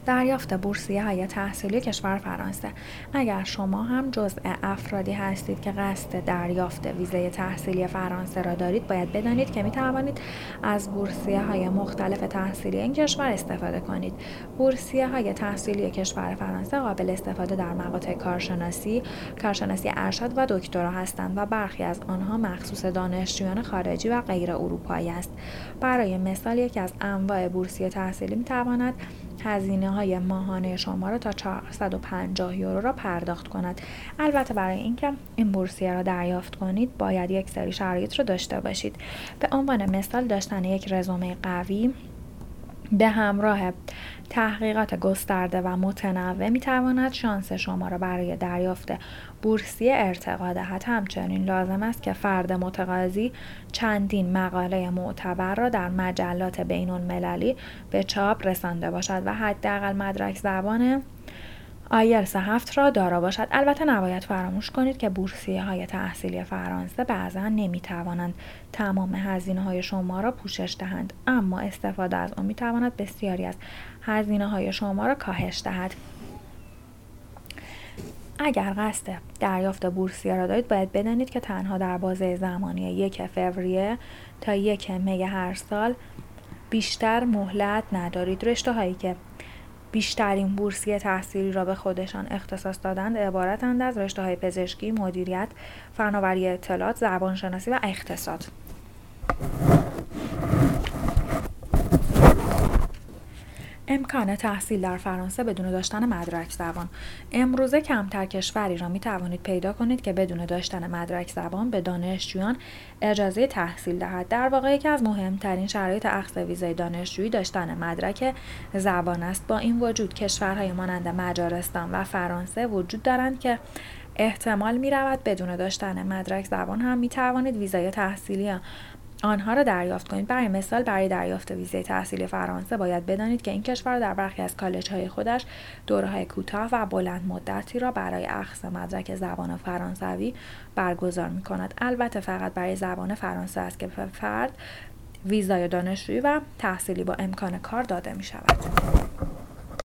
دریافت بورسیه‌های تحصیلی کشور فرانسه. اگر شما هم جزء افرادی هستید که قصد دریافت ویزای تحصیلی فرانسه را دارید، باید بدانید که می توانید از بورسیه‌های مختلف تحصیلی این کشور استفاده کنید. بورسیه‌های تحصیلی کشور فرانسه قابل استفاده در مقاطع کارشناسی ارشد و دکترا هستند و برخی از آنها مخصوص دانشجویان خارجی و غیر اروپایی است. برای مثال، یکی از انواع بورسیه تحصیلی می تواند هزینه‌های ماهانه شما را تا 450 یورو را پرداخت کند. البته برای اینکه این بورسیه را دریافت کنید باید یک سری شرایط را داشته باشید. به عنوان مثال، داشتن یک رزومه قوی به همراه تحقیقات گسترده و متنوع می‌تواند شانس شما را برای دریافت بورسیه ارتقا دهد. همچنین لازم است که فرد متقاضی چندین مقاله معتبر را در مجلات بین‌المللی به چاپ رسانده باشد و حداقل مدرک زبان آیلتس 7 را دارا باشد. البته نباید فراموش کنید که بورسیه‌های تحصیلی فرانسه بعضا نمی‌توانند تمام هزینه‌های شما را پوشش دهند، اما استفاده از آن می‌تواند بسیاری از هزینه‌های شما را کاهش دهد. اگر قصد دریافت بورسیه را دارید، باید بدانید که تنها در بازه زمانی 1 فوریه تا 1 می هر سال بیشتر مهلت ندارید. رشته‌هایی که بیشترین بورسیه تحصیلی را به خودشان اختصاص دادند عبارتند از رشته‌های پزشکی، مدیریت، فناوری اطلاعات، زبانشناسی و اقتصاد. امکان تحصیل در فرانسه بدون داشتن مدرک زبان. امروزه کمتر کشوری را می توانید پیدا کنید که بدون داشتن مدرک زبان به دانشجویان اجازه تحصیل دهد. در واقع یکی از مهمترین شرایط اخذ ویزای دانشجویی داشتن مدرک زبان است. با این وجود کشورهای مانند مجارستان و فرانسه وجود دارند که احتمال می رود بدون داشتن مدرک زبان هم می توانید ویزای تحصیلی آنها را دریافت کنید. برای مثال، برای دریافت ویزای تحصیلی فرانسه باید بدانید که این کشور در برخی از کالج‌های خودش دوره‌های کوتاه و بلند مدتی را برای اخذ مدرک زبان فرانسوی برگزار می‌کند. البته فقط برای زبان فرانسه است که به فرد ویزای دانشجویی و تحصیلی با امکان کار داده می‌شود.